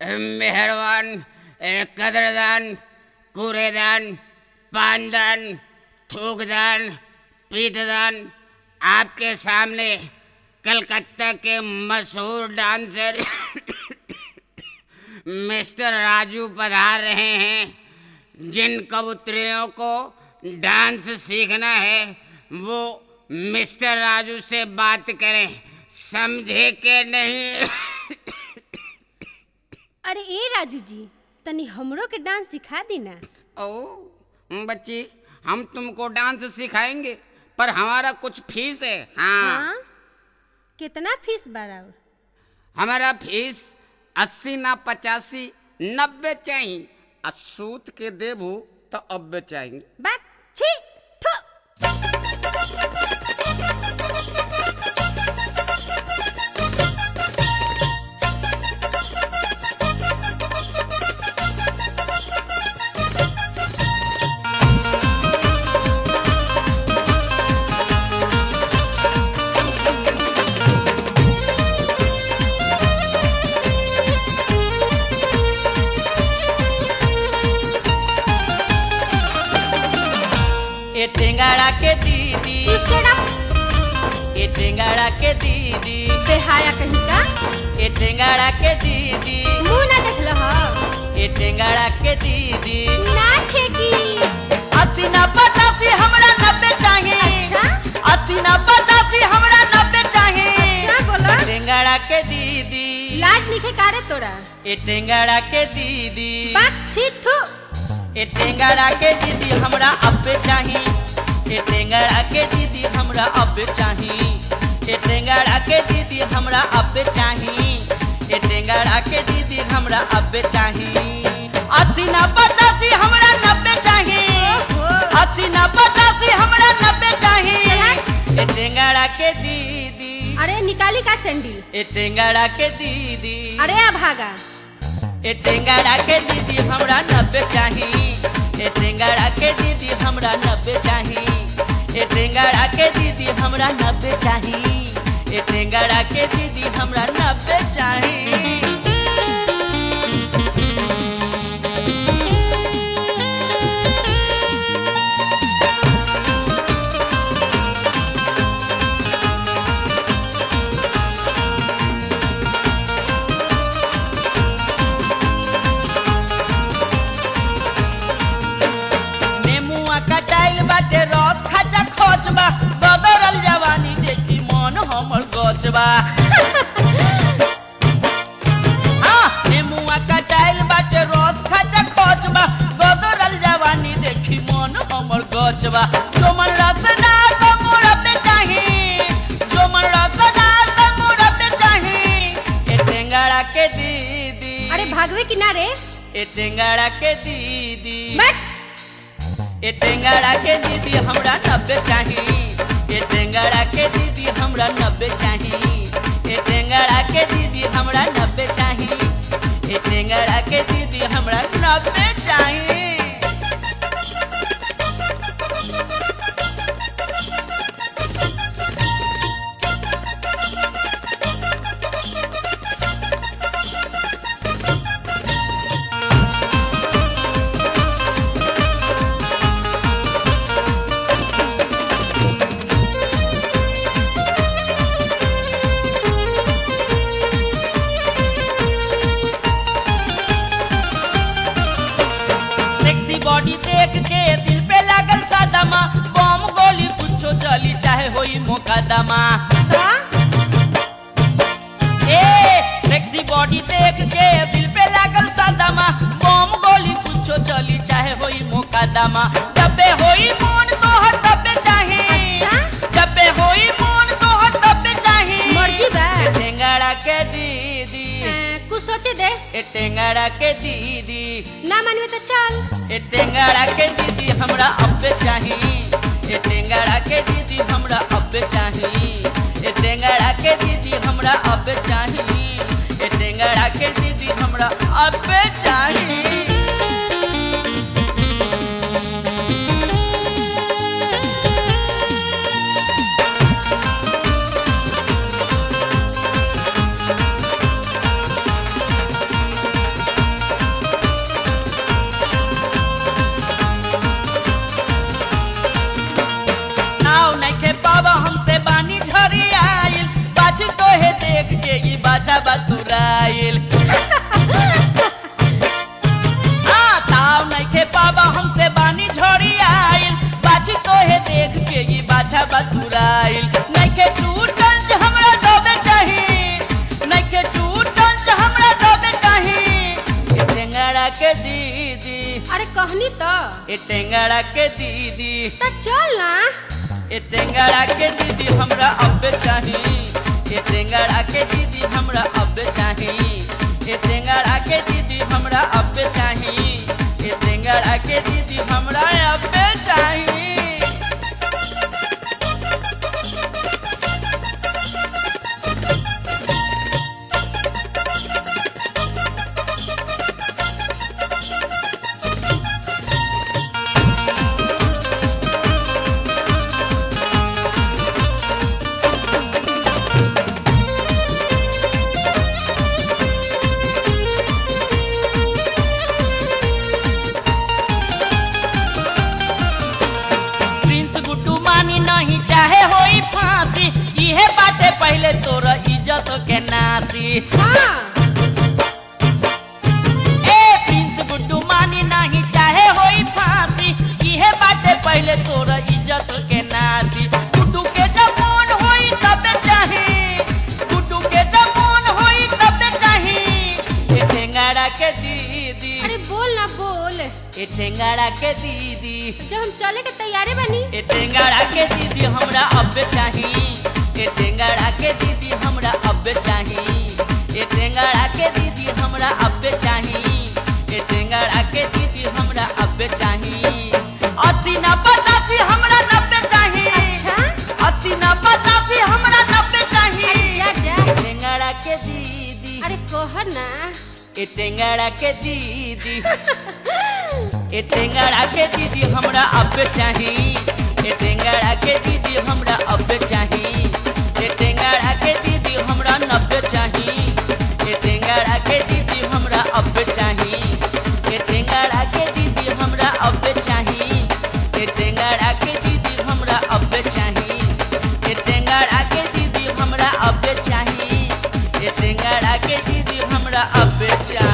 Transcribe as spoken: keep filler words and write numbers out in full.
मेहरबान, कदरदान, कूड़ेदान, पानदान, थूकदान, पीतदान, आपके सामने कलकत्ता के मशहूर डांसर मिस्टर राजू पधार रहे हैं। जिन कबूतरियों को डांस सीखना है वो मिस्टर राजू से बात करें, समझे के नहीं? अरे ए राजू जी, तनी हमरो के डांस सिखा दी ना। ओ बच्ची, हम तुमको डांस सिखाएंगे पर हमारा कुछ फीस है। हाँ, हाँ? कितना फीस बारा? हमारा फीस अस्सी ना पचासी नब्बे चाहिए। असूत के देबू तो अब्बे चाहिए। बात छी थू। ए टेंगाड़ा के दीदी, ए टेंगाड़ा के दीदी, बेहाया कहीं का। ए टेंगाड़ा के दीदी, मुंह ना देख लो हो। ए टेंगाड़ा के दीदी, ना ठेकी। अस्सी ना पचासी हमरा नब्बे चाहिए। अच्छा? अस्सी ना पचासी हमरा नब्बे चाहिए। अच्छा बोलो। ए टेंगाड़ा के दीदी, लाज निखे कारे तोरा। ए टेंगाड़ा के दीदी, बात छी थू। ए टेंगाड़ा के दीदी हमरा अब्बे चाहिए। ए टेंगाड़ा के दीदी हमरा अब्बे चाहिए। ए टेंगाड़ा के दीदी हमरा अब्बे चाहिए। ए टेंगाड़ा के दीदी हमरा अब्बे चाहिए। अस्सी ना पचासी हमरा नब्बे चाहिए। अस्सी ना पचासी हमरा नब्बे चाहिए। ए टेंगाड़ा के दीदी, अरे निकाली का सैंडल। ए टेंगाड़ा के दीदी, अरे आ भागा। ए टेंगाड़ा के दीदी हमरा नब्बे चाहिए। ए टेंगाड़ा के दीदी हमरा नब्बे चाहिए। ए टेंगाड़ा के दीदी हमरा नब्बे चाहिए। ए टेंगाड़ा के दीदी हमरा नब्बे चाहिए। बाटे रस खाचा खोचबा, बदरल जवानी देखी मन हमर गचबा। हाँ, नेमुआ कटाइल बाटे रस खाचा खोचबा, बदरल जवानी देखी मन हमर गचबा। जो मन रसदार तो मुरब्बे चाहिए। जो मन रसदार तो मुरब्बे चाहिए। ए टेंगाड़ा के दीदी, अरे भागवे किनारे। ए टेंगाड़ा के दीदी, बट ए टेंगाड़ा के दीदी हमरा नब्बे चाहिए। ए टेंगाड़ा के दीदी हमरा नब्बे चाहिए। ए टेंगाड़ा के दीदी हमरा नब्बे चाहिए। ए टेंगाड़ा के दीदी हमरा नब्बे चाहिए। बॉडी देख के दिल पे लागल सदमा, बम गोली कुछो चली चाहे होई मुकदमा। ए सेक्सी बॉडी देख के दिल पे लागल सदमा, बम गोली कुछो चली चाहे होई मुकदमा। जबे होई मन तोहर तबे चाहे। जबे होई मन तोहर तबे चाहे। मर्जी बा। ए टेंगाड़ा के दीदी, कुछ सोचे दे। ए टेंगाड़ा के दीदी, ना मानवे तो चल। ए टेंगाड़ा के दीदी हमरा अब्बे चाहिए। ए टेंगाड़ा के दीदी हमरा अब्बे चाहिए। ए टेंगाड़ा के दीदी हमरा अब्बे चाहिए। ए टेंगाड़ा के दीदी हमरा अब्बे चाहिए। के दीदी अरे कहनी तो ए टेंगड़ा के दीदी तो चल ना। ए टेंगड़ा के दीदी हमरा अब चाही ए टेंगड़ा के दीदी हमरा अब चाही ए टेंगड़ा के दीदी हमरा अब चाही ए टेंगड़ा के दीदी हमरा अब चाही। नहीं चाहे होई फांसी इहे बाटे पहले तोरा इज्जत के नासी। हाँ। ए प्रिंस गुड्डू मानी नहीं चाहे होई फांसी इहे बाटे पहले तोरा इज्जत के नासी। गुड्डू के जमून होई तब चाही गुड्डू के जमून होई तब चाही ए टेंगड़ा के दीदी अरे बोल ना बोल। ए टेंगड़ा के दीदी जब हम चले के तैयारी बनी। ए टेंगड़ा के दीदी हमरा अब चाही ए टेंगड़ा के दीदी हमरा अब चाही ए टेंगड़ा के दीदी हमरा अब चाही ए टेंगड़ा के दीदी हमरा अब चाही। अस्सी ना पचासी हमरा नब्बे चाही अच्छा? अस्सी ना पचासी हमरा नब्बे चाही। अरे जा जा। ए टेंगड़ा के दीदी अरे कह ना। ए टेंगड़ा के दीदी ए टेंगड़ा के दीदी हमरा अब चाही ए टेंगड़ा के दीदी हमरा अब चाही ए टेंगड़ा के दीदी हमरा नब्बे चाही ए टेंगड़ा के दीदी हमरा अब चाही ए टेंगड़ा के दीदी हमरा अब चाही ए टेंगड़ा के दीदी हमरा अब चाही ए टेंगड़ा के दीदी हमरा अब चाही ए टेंगड़ा के दीदी हमरा अब चाही।